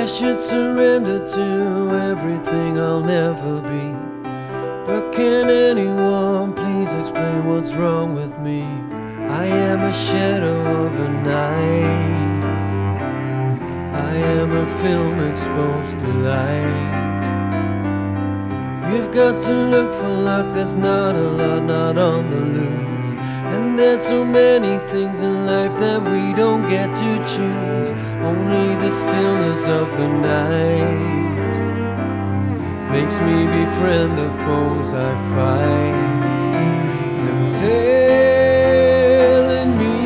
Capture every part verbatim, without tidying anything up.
I should surrender to everything I'll never be. But can anyone please explain what's wrong with me? I am a shadow of a night. I am a film exposed to light. You've got to look for luck, there's not a lot, not on the loose. And there's so many things in life that we don't get to choose. Only the stillness of the night makes me befriend the foes I fight. Them telling me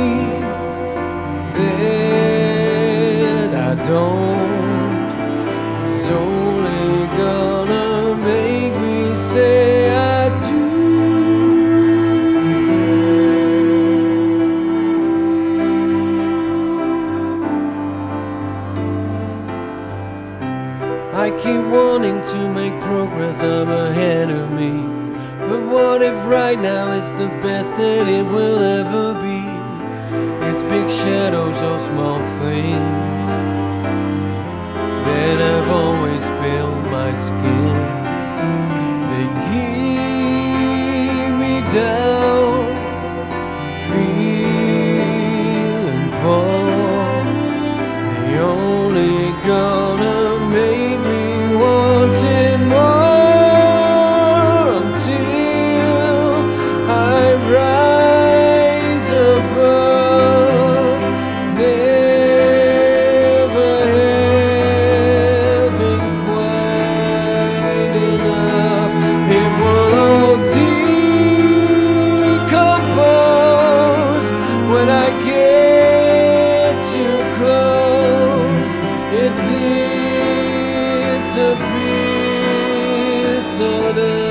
that I don't is only gonna make me say I do. I keep wanting to make progress, I'm ahead of me. But what if right now it's the best that it will ever be? It's big shadows or small things that have always built my skin. They keep me down, feeling poor. They only gonna make me want it more until I rise above, never having quite enough. It will all decompose when I get too close. It disappears suddenly.